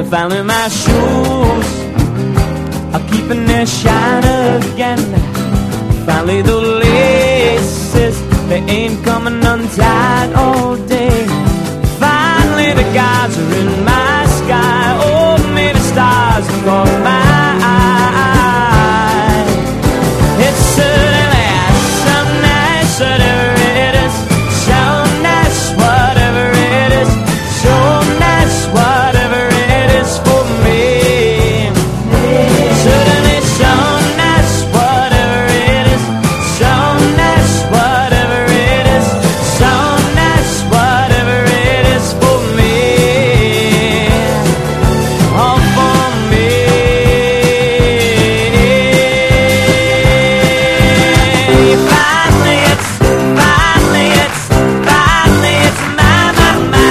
Finally my shoes are keeping their shine again. Finally the laces, they ain't coming untied all day. Finally the gods are in my sky. Oh, many stars have caught my